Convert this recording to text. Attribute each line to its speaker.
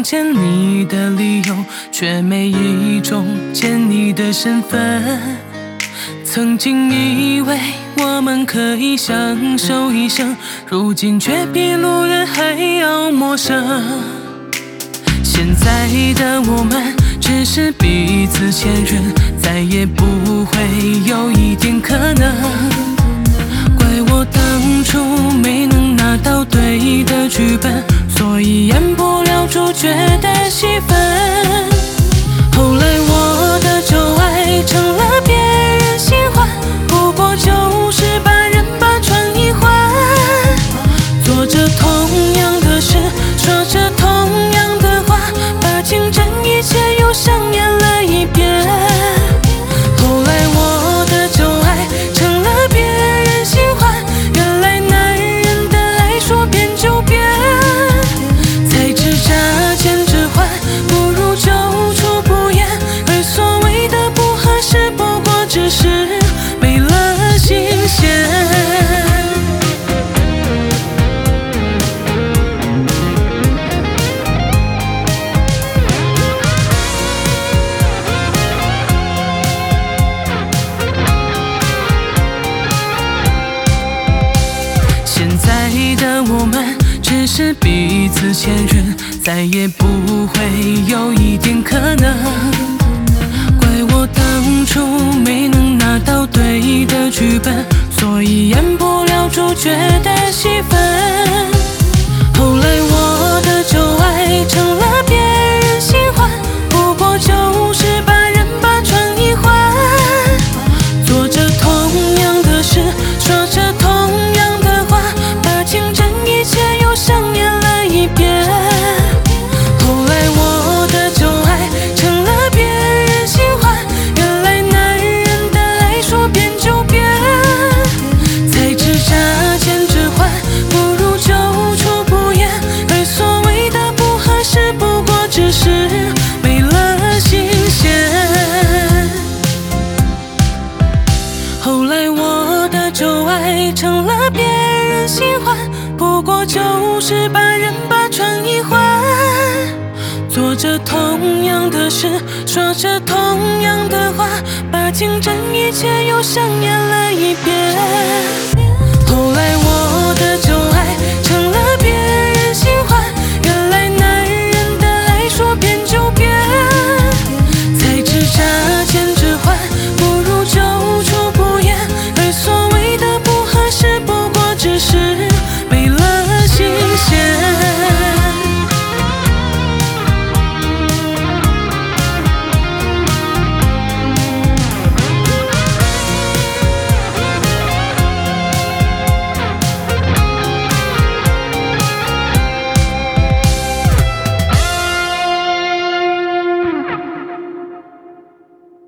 Speaker 1: 种见你的理由，却没一种见你的身份。曾经以为我们可以相守一生，如今却比路人还要陌生。现在的我们只是彼此前任，再也不会有一点可能。怪我当初没能拿到对的剧本，所以演不了主角的戏份。后来我的旧爱成了别人喜欢，不过就是把人把船一换，做着同样的事，说着同样的话，把情真意切又上演了一遍。后来我的旧爱成了别人喜欢，原来男人的爱说变就变，才知乍见之欢不如久处不厌，而所谓的不合适不过只是没了新鲜。现在的我们只是彼此前任，再也不会有一点可能。怪我当初没能拿到对的剧本，所以演不了主角的戏份。后来我的旧爱成了别人喜欢，不过就是把人把船一换，做着同样的事，说着同样的话，把情真意切又上演了一遍。后来我的旧爱成了别人喜欢，原来男人的爱说变就变，才知乍见之欢不如久处不厌，而所谓的不合适不过只是没了新鲜。后来我的旧爱成了别人喜欢，不过就是把人把船一换，做着同样的事，说着同样的话，把情真意切又上演了一遍。